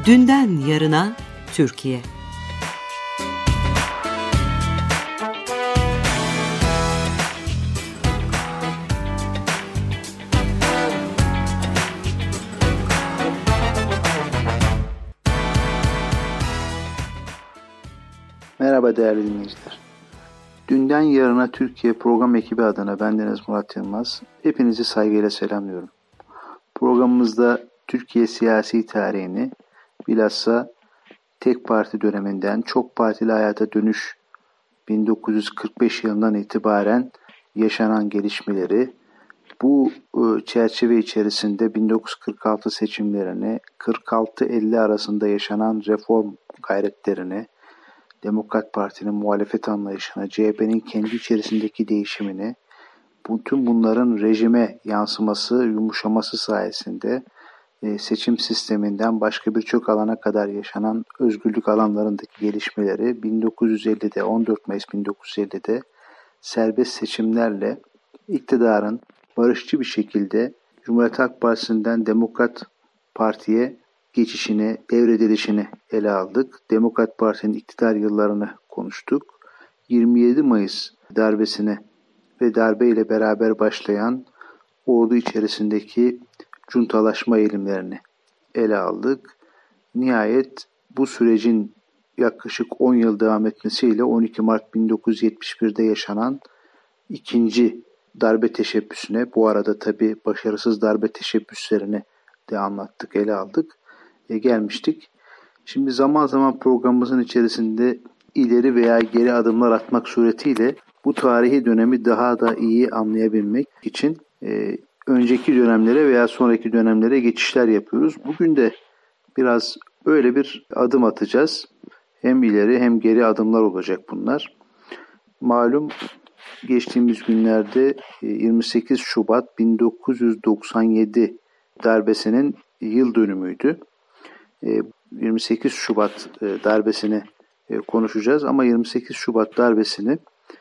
Dünden yarına Türkiye. Merhaba değerli dinleyiciler. Dünden Yarına Türkiye program ekibi adına bendeniz Murat Yılmaz. Hepinizi saygıyla selamlıyorum. Programımızda Türkiye siyasi tarihini, bilhassa tek parti döneminden çok partili hayata dönüş 1945 yılından itibaren yaşanan gelişmeleri, bu çerçeve içerisinde 1946 seçimlerini, 46-50 arasında yaşanan reform gayretlerini, Demokrat Parti'nin muhalefet anlayışına, CHP'nin kendi içerisindeki değişimini, bütün bunların rejime yansıması, yumuşaması sayesinde seçim sisteminden başka birçok alana kadar yaşanan özgürlük alanlarındaki gelişmeleri 1950'de, 14 Mayıs 1950'de serbest seçimlerle iktidarın barışçı bir şekilde Cumhuriyet Halk Partisi'nden Demokrat Parti'ye geçişini, devredilişini ele aldık. Demokrat Parti'nin iktidar yıllarını konuştuk. 27 Mayıs darbesini ve darbeyle beraber başlayan ordu içerisindeki cuntalaşma eğilimlerini ele aldık. Nihayet bu sürecin yaklaşık 10 yıl devam etmesiyle 12 Mart 1971'de yaşanan ikinci darbe teşebbüsüne, bu arada tabii başarısız darbe teşebbüslerini de anlattık, ele aldık. Gelmiştik. Şimdi zaman zaman programımızın içerisinde ileri veya geri adımlar atmak suretiyle bu tarihi dönemi daha da iyi anlayabilmek için önceki dönemlere veya sonraki dönemlere geçişler yapıyoruz. Bugün de biraz öyle bir adım atacağız. Hem ileri hem geri adımlar olacak bunlar. Malum geçtiğimiz günlerde 28 Şubat 1997 darbesinin yıl dönümüydü. 28 Şubat darbesini konuşacağız ama 28 Şubat darbesini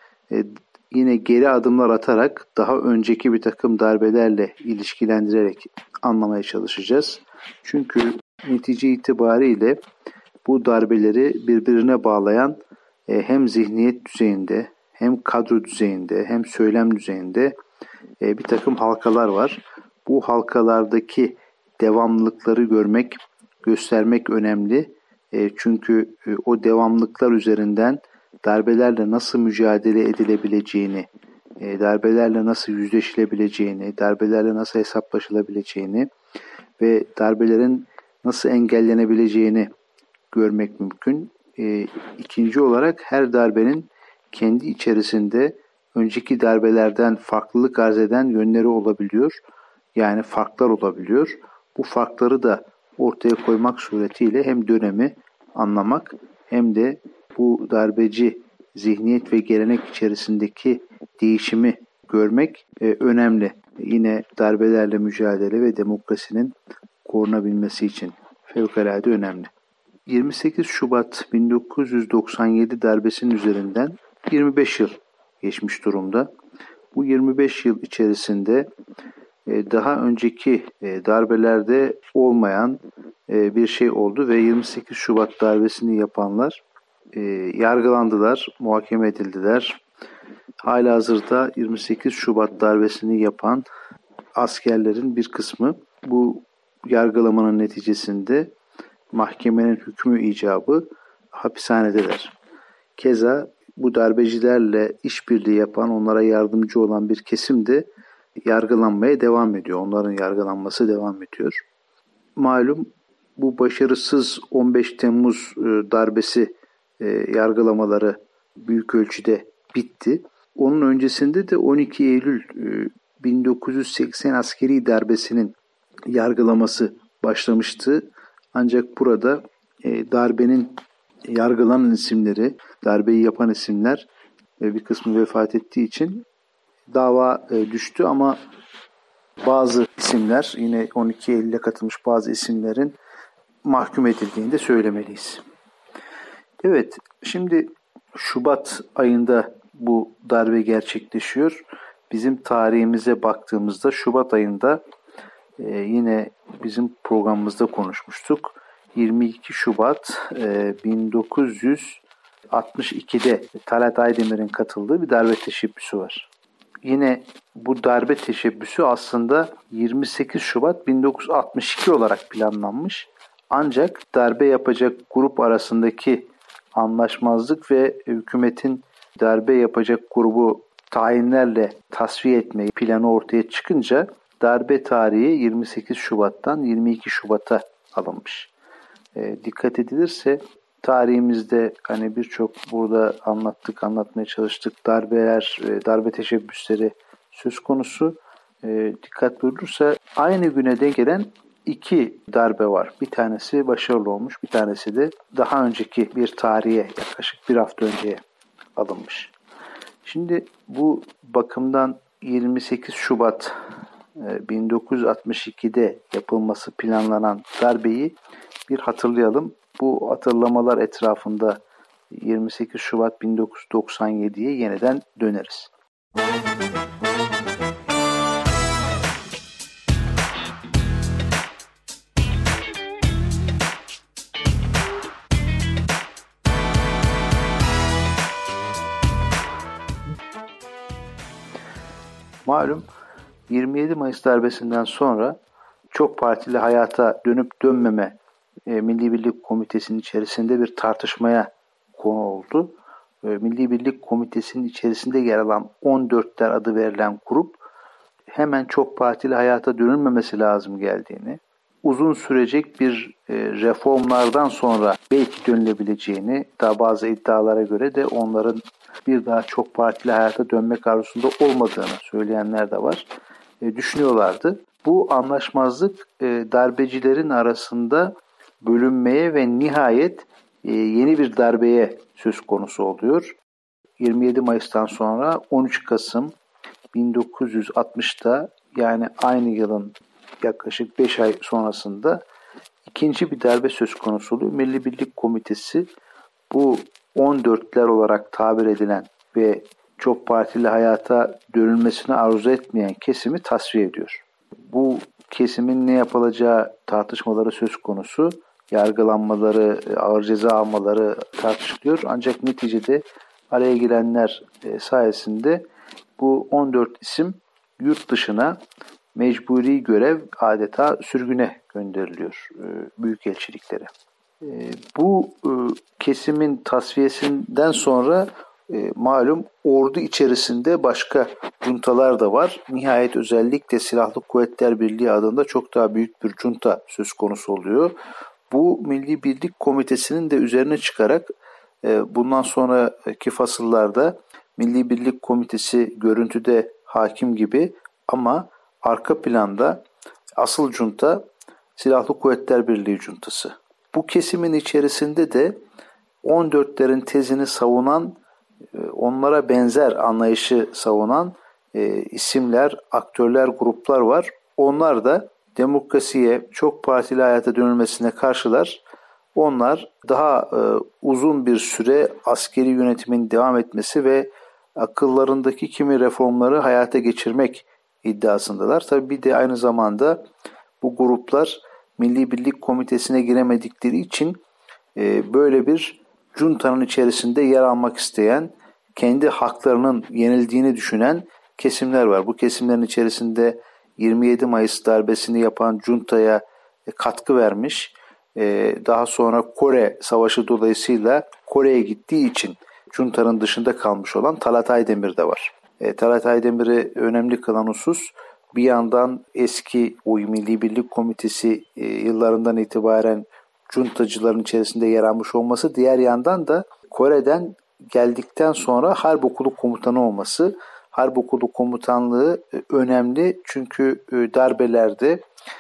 yine geri adımlar atarak daha önceki bir takım darbelerle ilişkilendirerek anlamaya çalışacağız. Çünkü netice itibariyle bu darbeleri birbirine bağlayan hem zihniyet düzeyinde, hem kadro düzeyinde, hem söylem düzeyinde bir takım halkalar var. Bu halkalardaki devamlılıkları görmek, göstermek önemli. Çünkü o devamlılıklar üzerinden darbelerle nasıl mücadele edilebileceğini, darbelerle nasıl yüzleşilebileceğini, darbelerle nasıl hesaplaşılabileceğini ve darbelerin nasıl engellenebileceğini görmek mümkün. İkinci olarak her darbenin kendi içerisinde önceki darbelerden farklılık arz eden yönleri olabiliyor. Yani farklar olabiliyor. Bu farkları da ortaya koymak suretiyle hem dönemi anlamak hem de bu darbeci zihniyet ve gelenek içerisindeki değişimi görmek önemli. Yine darbelerle mücadele ve demokrasinin korunabilmesi için fevkalade önemli. 28 Şubat 1997 darbesinin üzerinden 25 yıl geçmiş durumda. Bu 25 yıl içerisinde daha önceki darbelerde olmayan bir şey oldu ve 28 Şubat darbesini yapanlar yargılandılar, muhakeme edildiler. Halihazırda 28 Şubat darbesini yapan askerlerin bir kısmı bu yargılamanın neticesinde mahkemenin hükmü icabı hapishanedeler. Keza bu darbecilerle işbirliği yapan, onlara yardımcı olan bir kesim de yargılanmaya devam ediyor. Onların yargılanması devam ediyor. Malum bu başarısız 15 Temmuz darbesi yargılamaları büyük ölçüde bitti. Onun öncesinde de 12 Eylül 1980 askeri darbesinin yargılaması başlamıştı. Ancak burada darbenin yargılanan isimleri, darbeyi yapan isimler ve bir kısmı vefat ettiği için dava düştü ama bazı isimler, yine 12 Eylül'e katılmış bazı isimlerin mahkum edildiğini de söylemeliyiz. Evet, şimdi Şubat ayında bu darbe gerçekleşiyor. Bizim tarihimize baktığımızda Şubat ayında yine bizim programımızda konuşmuştuk. 22 Şubat 1962'de Talat Aydemir'in katıldığı bir darbe teşebbüsü var. Yine bu darbe teşebbüsü aslında 28 Şubat 1962 olarak planlanmış. Ancak darbe yapacak grup arasındaki anlaşmazlık ve hükümetin darbe yapacak grubu tayinlerle tasfiye etmeyi planı ortaya çıkınca darbe tarihi 28 Şubat'tan 22 Şubat'a alınmış. Dikkat edilirse tarihimizde hani birçok burada anlatmaya çalıştık darbeler, darbe teşebbüsleri söz konusu. Dikkat buyurulursa aynı güne denk gelen 2 darbe var. Bir tanesi başarılı olmuş, bir tanesi de daha önceki bir tarihe yaklaşık bir hafta önceye alınmış. Şimdi bu bakımdan 28 Şubat 1962'de yapılması planlanan darbeyi bir hatırlayalım. Bu hatırlamalar etrafında 28 Şubat 1997'ye yeniden döneriz. Malum 27 Mayıs darbesinden sonra çok partili hayata dönüp dönmeme Milli Birlik Komitesi'nin içerisinde bir tartışmaya konu oldu. Milli Birlik Komitesi'nin içerisinde yer alan 14'ler adı verilen grup hemen çok partili hayata dönülmemesi lazım geldiğini, uzun sürecek bir reformlardan sonra belki dönülebileceğini, daha bazı iddialara göre de onların bir daha çok partili hayata dönmek arzusunda olmadığını söyleyenler de var. Düşünüyorlardı. Bu anlaşmazlık darbecilerin arasında bölünmeye ve nihayet yeni bir darbeye söz konusu oluyor. 27 Mayıs'tan sonra 13 Kasım 1960'da yani aynı yılın yaklaşık 5 ay sonrasında ikinci bir darbe söz konusu oluyor. Milli Birlik Komitesi bu 14'ler olarak tabir edilen ve çok partili hayata dönülmesini arzu etmeyen kesimi tasfiye ediyor. Bu kesimin ne yapılacağı tartışmaları söz konusu. Yargılanmaları, ağır ceza almaları tartışılıyor. Ancak neticede araya girenler sayesinde bu 14 isim yurt dışına mecburi görev adeta sürgüne gönderiliyor büyükelçiliklere. Bu kesimin tasfiyesinden sonra malum ordu içerisinde başka juntalar da var. Nihayet özellikle Silahlı Kuvvetler Birliği adında çok daha büyük bir junta söz konusu oluyor. Bu Milli Birlik Komitesi'nin de üzerine çıkarak bundan sonraki fasıllarda Milli Birlik Komitesi görüntüde hakim gibi ama arka planda asıl junta Silahlı Kuvvetler Birliği juntası. Bu kesimin içerisinde de 14'lerin tezini savunan, onlara benzer anlayışı savunan isimler, aktörler, gruplar var. Onlar da demokrasiye, çok partili hayata dönülmesine karşılar. Onlar daha uzun bir süre askeri yönetimin devam etmesi ve akıllarındaki kimi reformları hayata geçirmek iddiasındalar. Tabii bir de aynı zamanda bu gruplar Milli Birlik Komitesi'ne giremedikleri için böyle bir juntanın içerisinde yer almak isteyen, kendi haklarının yenildiğini düşünen kesimler var. Bu kesimlerin içerisinde 27 Mayıs darbesini yapan juntaya katkı vermiş, daha sonra Kore Savaşı dolayısıyla Kore'ye gittiği için juntanın dışında kalmış olan Talat Aydemir de var. Talat Aydemir'i önemli kılan husus, bir yandan eski o Milli Birlik Komitesi yıllarından itibaren juntacıların içerisinde yer almış olması, diğer yandan da Kore'den geldikten sonra Harp Okulu Komutanı olması. Harp Okulu Komutanlığı önemli çünkü darbelerde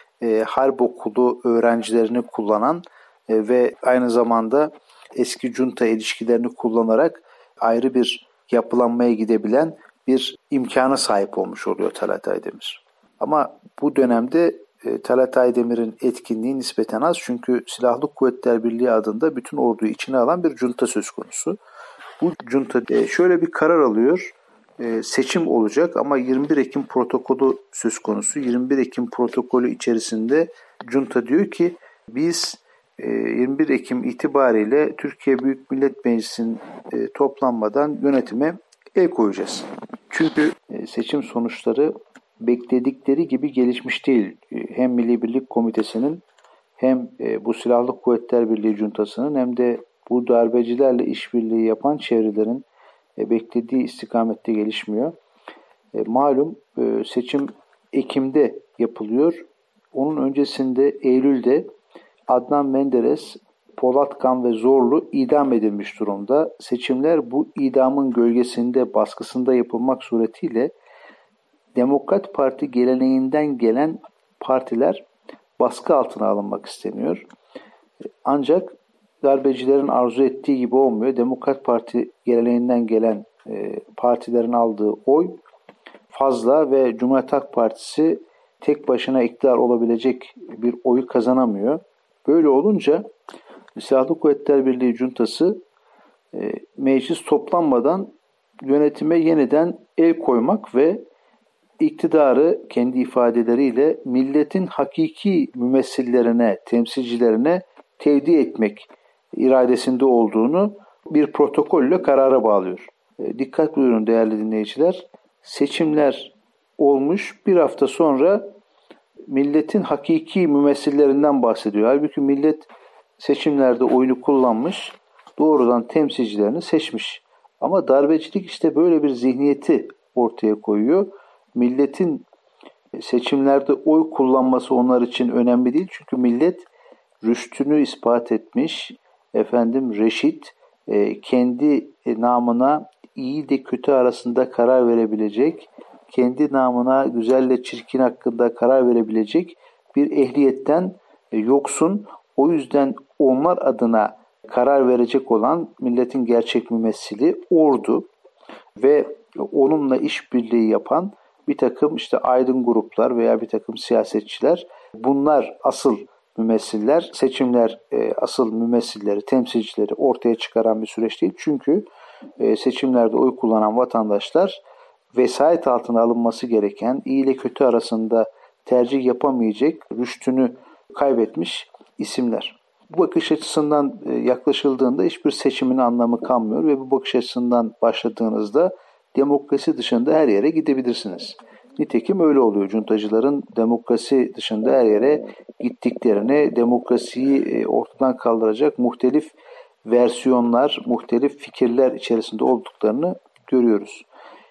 Harp Okulu öğrencilerini kullanan ve aynı zamanda eski junta ilişkilerini kullanarak ayrı bir yapılanmaya gidebilen bir imkana sahip olmuş oluyor Talat Aydemir. Ama bu dönemde Talat Aydemir'in etkinliği nispeten az çünkü Silahlı Kuvvetler Birliği adında bütün orduyu içine alan bir junta söz konusu. Bu junta şöyle bir karar alıyor. Seçim olacak ama 21 Ekim protokolü söz konusu. 21 Ekim protokolü içerisinde junta diyor ki biz 21 Ekim itibariyle Türkiye Büyük Millet Meclisi'nin toplanmadan yönetime el koyacağız. Çünkü seçim sonuçları bekledikleri gibi gelişmiş değil. Hem Milli Birlik Komitesi'nin hem bu Silahlı Kuvvetler Birliği Cuntası'nın hem de bu darbecilerle işbirliği yapan çevrelerin beklediği istikamette gelişmiyor. Malum seçim Ekim'de yapılıyor. Onun öncesinde Eylül'de Adnan Menderes, Polatkan ve Zorlu idam edilmiş durumda. Seçimler bu idamın gölgesinde, baskısında yapılmak suretiyle Demokrat Parti geleneğinden gelen partiler baskı altına alınmak isteniyor. Ancak darbecilerin arzu ettiği gibi olmuyor. Demokrat Parti geleneğinden gelen partilerin aldığı oy fazla ve Cumhuriyet Halk Partisi tek başına iktidar olabilecek bir oyu kazanamıyor. Böyle olunca Silahlı Kuvvetler Birliği Cuntası meclis toplanmadan yönetime yeniden el koymak ve iktidarı kendi ifadeleriyle milletin hakiki mümessillerine, temsilcilerine tevdi etmek iradesinde olduğunu bir protokolle karara bağlıyor. Dikkat buyurun değerli dinleyiciler. Seçimler olmuş, bir hafta sonra milletin hakiki mümessillerinden bahsediyor. Halbuki millet seçimlerde oyunu kullanmış, doğrudan temsilcilerini seçmiş. Ama darbecilik işte böyle bir zihniyeti ortaya koyuyor. Milletin seçimlerde oy kullanması onlar için önemli değil. Çünkü millet rüştünü ispat etmiş, reşit, kendi namına iyi de kötü arasında karar verebilecek, kendi namına güzelle çirkin hakkında karar verebilecek bir ehliyetten yoksun. O yüzden onlar adına karar verecek olan milletin gerçek mümessili ordu ve onunla işbirliği yapan bir takım aydın gruplar veya bir takım siyasetçiler. Bunlar asıl mümessiller, seçimler asıl mümessilleri, temsilcileri ortaya çıkaran bir süreç değil. Çünkü seçimlerde oy kullanan vatandaşlar vesayet altına alınması gereken, iyi ile kötü arasında tercih yapamayacak, rüştünü kaybetmiş isimler. Bu bakış açısından yaklaşıldığında hiçbir seçimin anlamı kalmıyor ve bu bakış açısından başladığınızda demokrasi dışında her yere gidebilirsiniz. Nitekim öyle oluyor. Cuntacıların demokrasi dışında her yere gittiklerini, demokrasiyi ortadan kaldıracak muhtelif versiyonlar, muhtelif fikirler içerisinde olduklarını görüyoruz.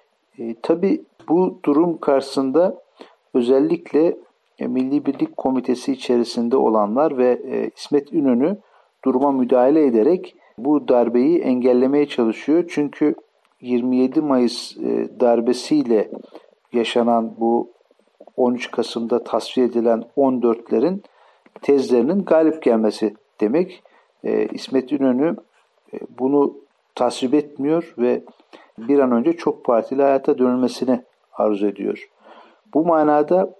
Tabii bu durum karşısında özellikle Milli Birlik Komitesi içerisinde olanlar ve İsmet İnönü duruma müdahale ederek bu darbeyi engellemeye çalışıyor. Çünkü 27 Mayıs darbesiyle yaşanan bu 13 Kasım'da tasfiye edilen 14'lerin tezlerinin galip gelmesi demek. İsmet İnönü bunu tasvip etmiyor ve bir an önce çok partili hayata dönülmesini arzu ediyor. Bu manada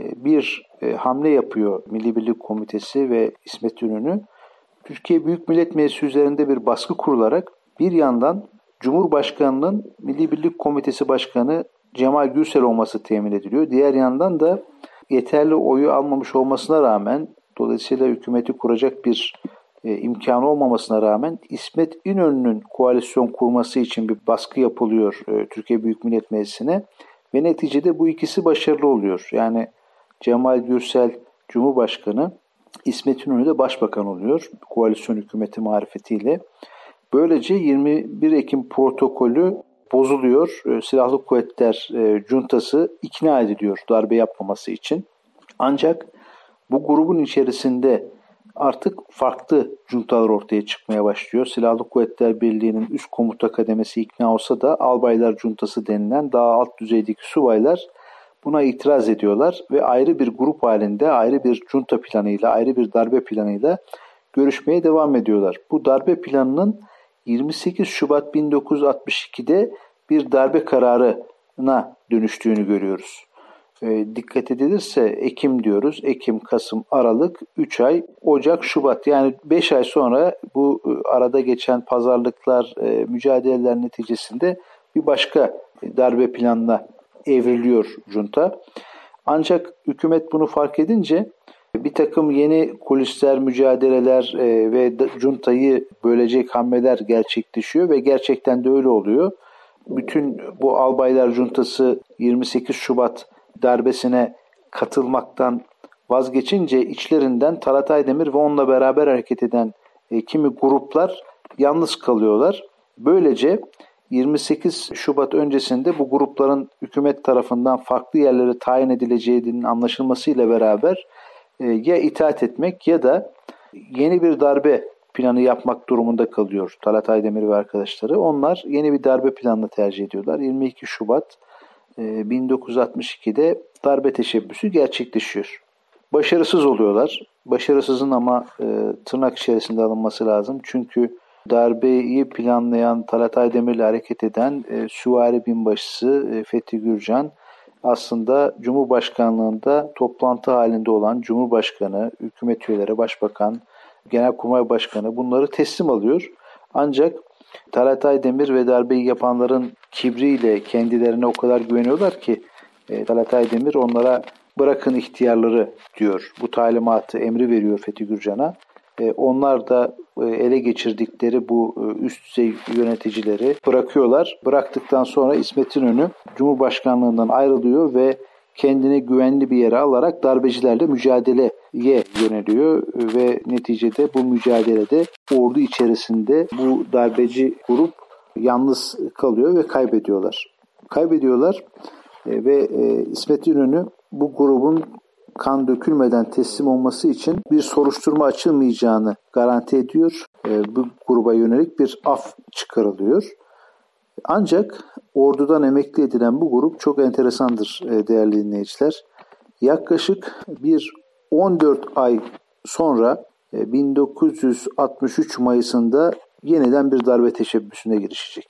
bir hamle yapıyor Milli Birlik Komitesi ve İsmet İnönü. Türkiye Büyük Millet Meclisi üzerinde bir baskı kurularak bir yandan Cumhurbaşkanı'nın Milli Birlik Komitesi Başkanı Cemal Gürsel olması temin ediliyor. Diğer yandan da yeterli oyu almamış olmasına rağmen, dolayısıyla hükümeti kuracak bir imkanı olmamasına rağmen İsmet İnönü'nün koalisyon kurması için bir baskı yapılıyor Türkiye Büyük Millet Meclisi'ne ve neticede bu ikisi başarılı oluyor. Yani Cemal Gürsel Cumhurbaşkanı, İsmet İnönü de Başbakan oluyor koalisyon hükümeti marifetiyle. Böylece 21 Ekim protokolü bozuluyor. Silahlı Kuvvetler Cuntası ikna ediliyor darbe yapmaması için. Ancak bu grubun içerisinde artık farklı cuntalar ortaya çıkmaya başlıyor. Silahlı Kuvvetler Birliği'nin üst komuta kademesi ikna olsa da Albaylar Cuntası denilen daha alt düzeydeki subaylar buna itiraz ediyorlar ve ayrı bir grup halinde, ayrı bir junta planıyla, ayrı bir darbe planıyla görüşmeye devam ediyorlar. Bu darbe planının 28 Şubat 1962'de bir darbe kararına dönüştüğünü görüyoruz. Dikkat edilirse Ekim diyoruz. Ekim, Kasım, Aralık, 3 ay, Ocak, Şubat. Yani 5 ay sonra bu arada geçen pazarlıklar, mücadeleler neticesinde bir başka darbe planına evriliyor junta. Ancak hükümet bunu fark edince Bir takım yeni kulisler, mücadeleler ve juntayı bölecek hamleler gerçekleşiyor ve gerçekten de öyle oluyor. Bütün bu albaylar juntası 28 Şubat darbesine katılmaktan vazgeçince içlerinden Talat Aydemir ve onunla beraber hareket eden kimi gruplar yalnız kalıyorlar. Böylece 28 Şubat öncesinde bu grupların hükümet tarafından farklı yerlere tayin edileceğinin anlaşılmasıyla beraber ya itaat etmek ya da yeni bir darbe planı yapmak durumunda kalıyor Talat Aydemir ve arkadaşları. Onlar yeni bir darbe planını tercih ediyorlar. 22 Şubat 1962'de darbe teşebbüsü gerçekleşiyor. Başarısız oluyorlar. Başarısızın ama tırnak içerisinde alınması lazım. Çünkü darbeyi planlayan, Talat Aydemir ile hareket eden Süvari Binbaşısı Fethi Gürcan aslında Cumhurbaşkanlığında toplantı halinde olan Cumhurbaşkanı, hükümet üyeleri, Başbakan, Genelkurmay Başkanı bunları teslim alıyor. Ancak Talat Aydemir ve darbeyi yapanların kibriyle kendilerine o kadar güveniyorlar ki Talat Aydemir onlara bırakın ihtiyarları diyor. Bu talimatı, emri veriyor Fethi Gürcan'a. Onlar da ele geçirdikleri bu üst düzey yöneticileri bırakıyorlar. Bıraktıktan sonra İsmet İnönü Cumhurbaşkanlığından ayrılıyor ve kendini güvenli bir yere alarak darbecilerle mücadeleye yöneliyor ve neticede bu mücadelede ordu içerisinde bu darbeci grup yalnız kalıyor ve kaybediyorlar ve İsmet İnönü bu grubun kan dökülmeden teslim olması için bir soruşturma açılmayacağını garanti ediyor. Bu gruba yönelik bir af çıkarılıyor. Ancak ordudan emekli edilen bu grup çok enteresandır değerli dinleyiciler. Yaklaşık 14 ay sonra 1963 Mayıs'ında yeniden bir darbe teşebbüsüne girişecek.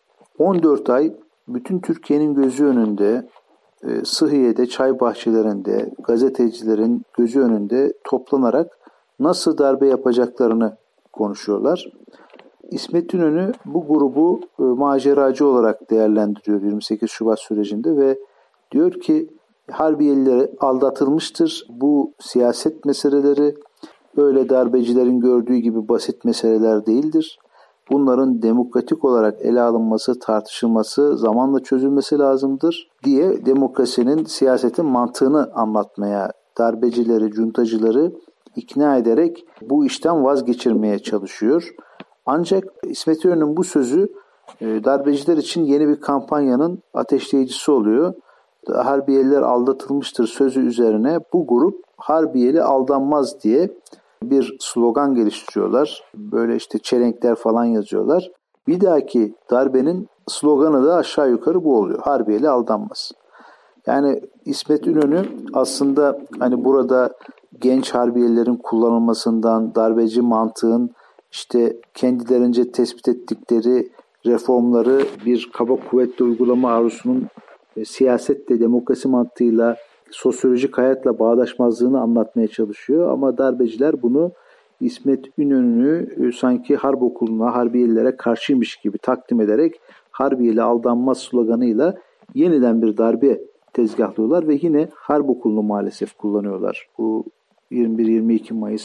14 ay bütün Türkiye'nin gözü önünde, Sıhhiye'de, çay bahçelerinde, gazetecilerin gözü önünde toplanarak nasıl darbe yapacaklarını konuşuyorlar. İsmet İnönü bu grubu maceracı olarak değerlendiriyor 28 Şubat sürecinde ve diyor ki Harbiyeliler aldatılmıştır. Bu siyaset meseleleri öyle darbecilerin gördüğü gibi basit meseleler değildir. Bunların demokratik olarak ele alınması, tartışılması, zamanla çözülmesi lazımdır diye demokrasinin, siyasetin mantığını anlatmaya, darbecileri, cuntacıları ikna ederek bu işten vazgeçirmeye çalışıyor. Ancak İsmet İnönü'nün bu sözü darbeciler için yeni bir kampanyanın ateşleyicisi oluyor. Harbiyeliler aldatılmıştır sözü üzerine bu grup Harbiyeli aldanmaz diye bir slogan geliştiriyorlar. Böyle işte çelenkler falan yazıyorlar. Bir dahaki darbenin sloganı da aşağı yukarı bu oluyor. Harbiyeli aldanmaz. Yani İsmet İnönü aslında hani burada genç harbiyelerin kullanılmasından, darbeci mantığın işte kendilerince tespit ettikleri reformları bir kaba kuvvetle uygulama arzusunun siyasetle, demokrasi mantığıyla, sosyolojik hayatla bağdaşmazlığını anlatmaya çalışıyor. Ama darbeciler bunu İsmet İnönü'nü sanki harp okuluna, harbiyelilere karşıymış gibi takdim ederek Harbiyeli aldanmaz sloganıyla yeniden bir darbe tezgahlıyorlar ve yine harp okulunu maalesef kullanıyorlar. Bu 21-22 Mayıs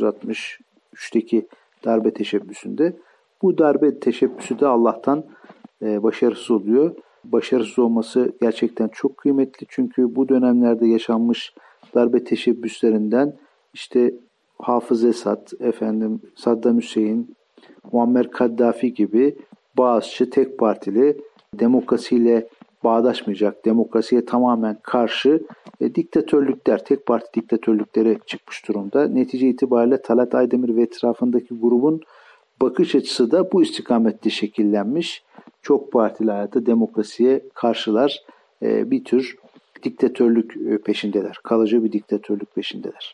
1963'teki darbe teşebbüsünde. Bu darbe teşebbüsü de Allah'tan başarısız oluyor. Başarısız olması gerçekten çok kıymetli çünkü bu dönemlerde yaşanmış darbe teşebbüslerinden işte Hafız Esad, Saddam Hüseyin, Muammer Kaddafi gibi bağızçı, tek partili, demokrasiyle bağdaşmayacak, demokrasiye tamamen karşı diktatörlükler, tek parti diktatörlükleri çıkmış durumda. Netice itibariyle Talat Aydemir ve etrafındaki grubun bakış açısı da bu istikamette şekillenmiş. Çok partili hayata, demokrasiye karşılar, bir tür diktatörlük peşindeler. Kalıcı bir diktatörlük peşindeler.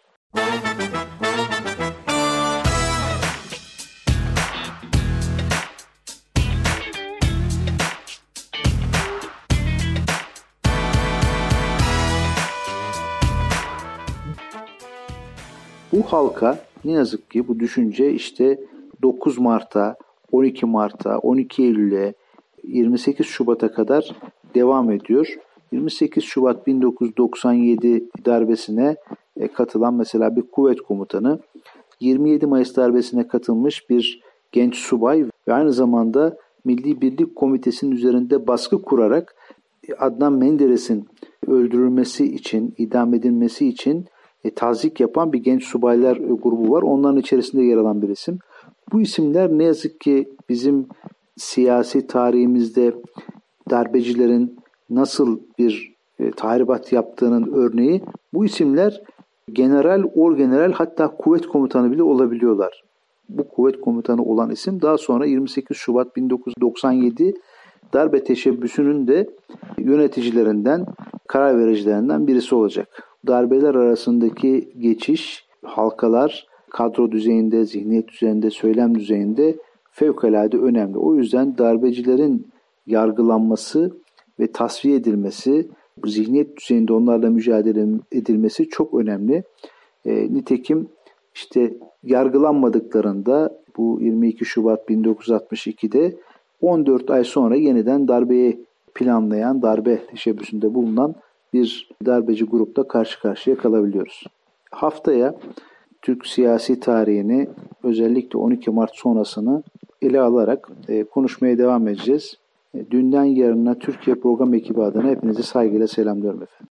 Bu halka ne yazık ki bu düşünce işte 9 Mart'a, 12 Mart'a, 12 Eylül'e, 28 Şubat'a kadar devam ediyor. 28 Şubat 1997 darbesine katılan mesela bir kuvvet komutanı, 27 Mayıs darbesine katılmış bir genç subay ve aynı zamanda Milli Birlik Komitesi'nin üzerinde baskı kurarak Adnan Menderes'in öldürülmesi için, idam edilmesi için tazyik yapan bir genç subaylar grubu var. Onların içerisinde yer alan bir isim. Bu isimler ne yazık ki bizim siyasi tarihimizde darbecilerin nasıl bir tahribat yaptığının örneği. Bu isimler general, orgeneral, hatta kuvvet komutanı bile olabiliyorlar. Bu kuvvet komutanı olan isim daha sonra 28 Şubat 1997 darbe teşebbüsünün de yöneticilerinden, karar vericilerinden birisi olacak. Darbeler arasındaki geçiş, halkalar, kadro düzeyinde, zihniyet düzeyinde, söylem düzeyinde fevkalade önemli. O yüzden darbecilerin yargılanması ve tasfiye edilmesi, zihniyet düzeyinde onlarla mücadele edilmesi çok önemli. Nitekim işte yargılanmadıklarında bu 22 Şubat 1962'de 14 ay sonra yeniden darbeyi planlayan, darbe teşebbüsünde bulunan bir darbeci grupla karşı karşıya kalabiliyoruz. Haftaya Türk siyasi tarihini, özellikle 12 Mart sonrasını ele alarak konuşmaya devam edeceğiz. Dünden yarına Türkiye program ekibi adına hepinizi saygıyla selamlıyorum efendim.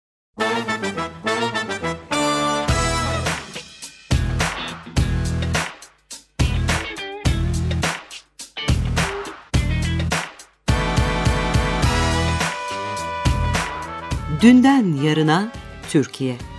Dünden yarına Türkiye.